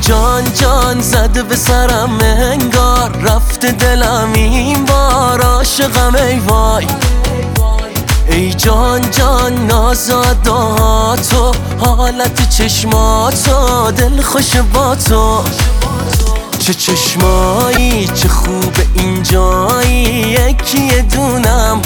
جان جان زده به سرم انگار رفته دلم این بار عاشقم ای وای. ای جان جان نازاداتو حالت چشماتو دل خوش با تو. چه چشمایی چه خوب اینجایی یکی دونم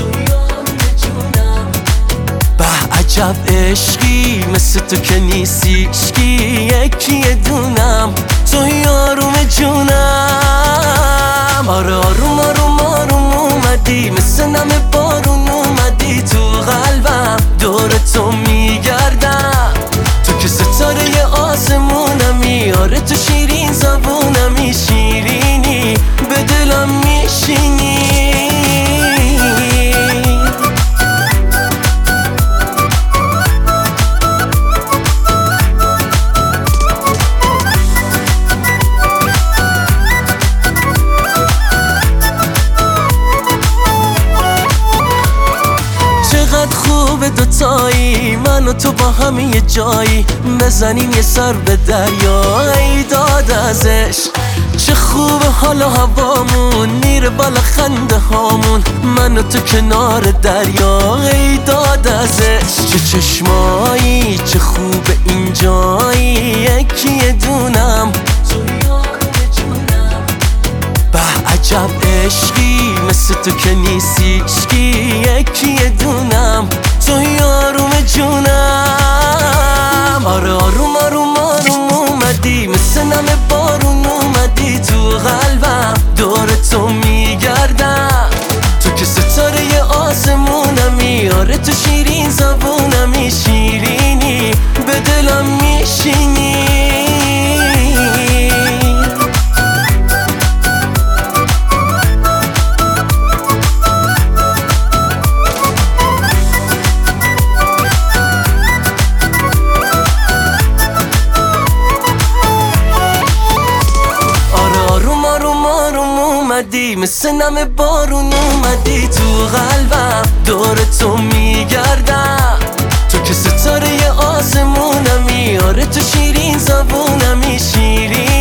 به عجب عشقی مثل تو که نیستیشکی یکی دونم تو یاروم جونم. آره آروم آروم آروم اومدی مثل نم بارون اومدی تو قلبم دور تو میگردم تو که ستاره آسمونمی. آره تو شیرین زبونمی شیرینی به دلم میشینی. خوبه دوتایی من و تو با هم یه جایی بزنیم یه سر به دریا ای داد ازش. چه خوبه حال و هوامون میره بالا خنده هامون من و تو کنار دریا ای داد ازش. چه چشمایی چه خوبه اینجایی یکی دونم به عجب عشقی مثل تو که نیستیشکی یکی دونم تو یاروم جونم. آره آروم آروم آروم اومدی مثل نم بارون اومدی تو قلبم دور تو میگردم تو که ستاره آسمونمی. آره تو شیرین زبونمی شیرینی به دلم میشینی. مثل نم بارون اومدی تو قلبم دور تو میگردم تو که ستاره آسمونمی. آره تو شیرین زبونمی شیرین